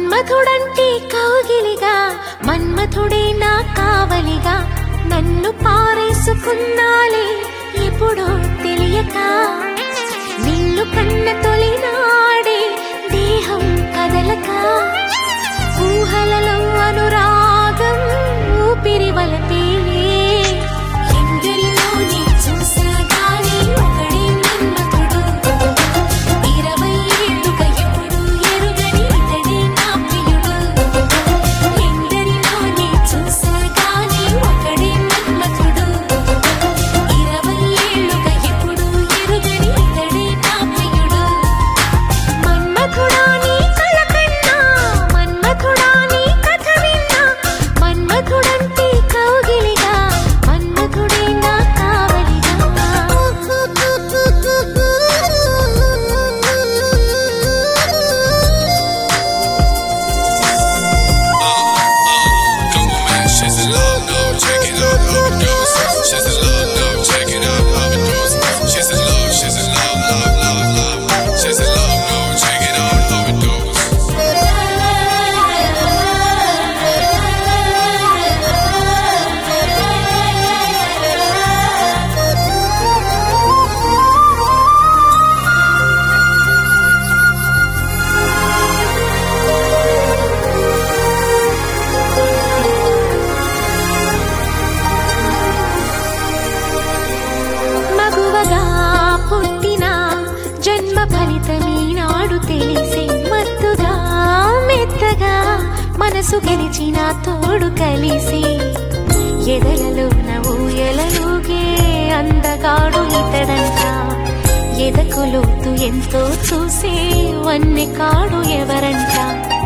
మన్మథుడంటే కౌగిలిగా మన్మథుడే నా కావలిగా నన్ను పారేసుకున్నాలే ఎప్పుడో తెలియక నిన్ను కన్న తొలినాడే దేహం కదలక ఊహలలో అనురాగం ఊపిరి వలపేలే ఎందరిలో నీ చూసాగానే ఒకడే మన్మథుడు 20 ఏళ్ళుగా ఎప్పుడు ఎరుగని ఇతడే నా ప్రియుడు ఎందరిలో నీ చూసాగానే ఒకడే మన్మథుడు 20 ఏళ్ళుగా ఎప్పుడు ఎరుగని ఇతడే నా ప్రియుడు మన్మథుడా నీ కల కన్నా మన్మథుడా నీ కథ విన్నా మన్మథుడంటే కౌగిలిగా మన్మథుడే నా కావలిగా She's in love, no, check it out, overdose. She's in love, no, check it out, overdose. She's in love, love, love, love. She's in love, no, check it out, overdose. మగువగా పుట్టిన జన్మ ఫలితమీనాడు తెలిసే మత్తుగా మెత్తగా మనసు గెలిచిన తోడు కలిసి ఎదలలో ఊయలలుగే అందగాడు ఇతడంట ఎదకు లోతు ఎంతో చూసే వన్నె కాడు ఎవరంట